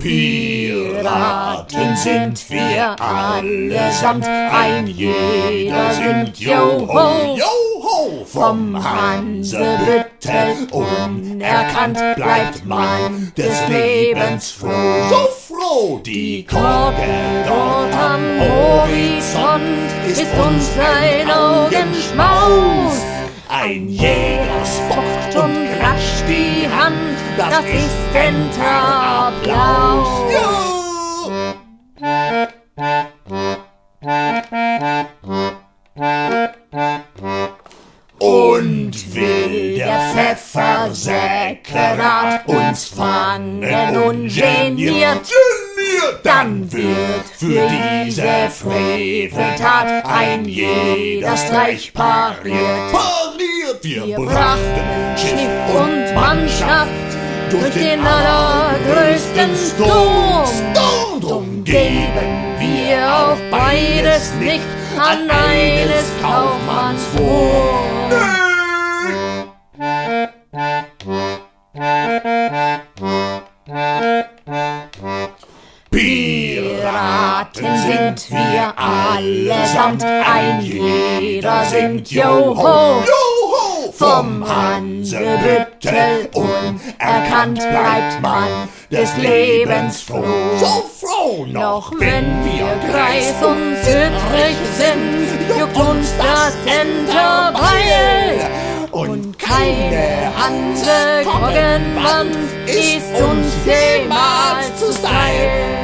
Piraten sind wir allesamt, ein jeder singt Joho, Joho. Vom Hansebüttel unerkannt bleibt man des Lebens froh. So froh, die Korke dort am Horizont ist uns ein Augenschmaus. Ein Jäger spockt und klatscht die Hand, das ist Enterapplaus. Und will der Pfeffersäckerat uns fangen ungeniert, dann wird für diese Freveltat ein jeder Streich pariert. Wir brachten Schiff und Mannschaft durch den allergrößten Sturm. Drum geben wir auch beides nicht an eines Kaufmanns Wurm. Piraten sind wir allesamt, ein jeder singt Joho, Joho. Vom Hansebüttel unerkannt bleibt man des Lebens froh. So froh, noch wenn wir greis und zittrig sind, juckt uns das Enterbeil. Und keine Hanse-Koggenwand ist uns jemals zu steil.